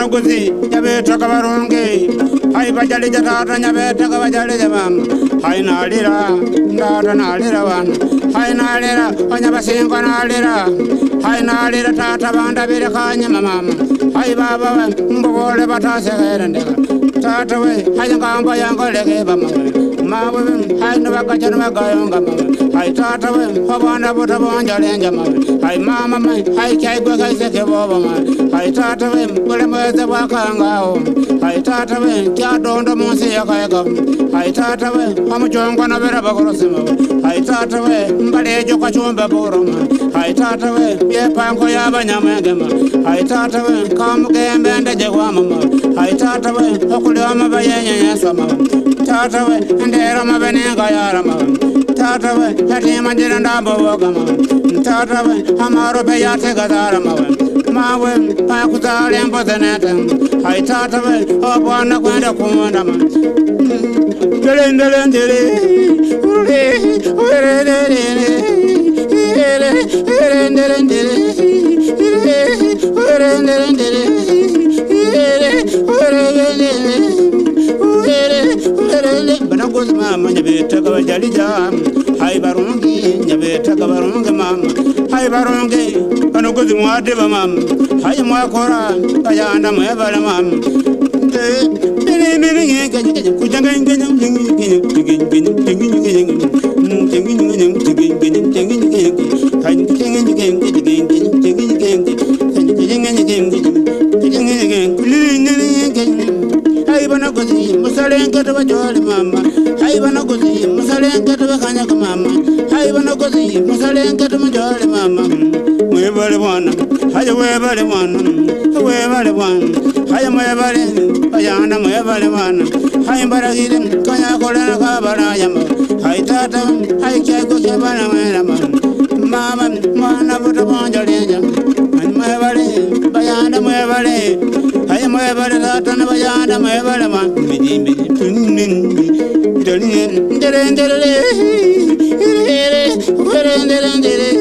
banaguzi nyabeta kabarunge hai bajali jatata nyabeta kabajali jabam hai nalira ndata nalira wan hai nalira onyabasingo nalira hai nalira tata banda bire kanya mama hai baba mbogole batase herendeka tata we hai ngamba yangoleke bama mawe hai no bakachana bagayonga mama hai tata we obana bota bonjale njama hai mama mai hai kai gwa kai seke boba mai hai tata we bole mweze wakangao hai tata we kya dondo monse yakayaka hai tata we amuchongo na bera bakorosema hai tata we mbalejo kwa chumba boroma hai tata we byepango yabanyamengema hai tata we kamugembe ndeje kwa mama hai tata we okulama bayenye yasama tata we ndera mabenenga yarama tata we hatima njira ndambo wogama tata we amaro beyate gadara mawe akuzale mbozenete hai tata we obwana kwenda kumunda ma ndele banagozi mama nyabeta kabajali jam hai barungi nyabeta kabarungi mama hai barungi banagozi mwade ba mama hai mwakora kayanda mwebala mama hai banagozi musalenga tabajole mama hai banagozi musalenga tabakanya mama hai banagozi musalenga tabajole mama mwebale bwana hai webale bwana webale bwana hai mwebale ayanda mwebale bwana hai baragire kanya kolana kabaraya hai tata hai kyako kyabana mwera mama mwana buta bonjole njama mwebale bayanda mwebale hai mwebale tata na bayanda mwebale ma midimbi ndere ndere ndere ndere ndere ndere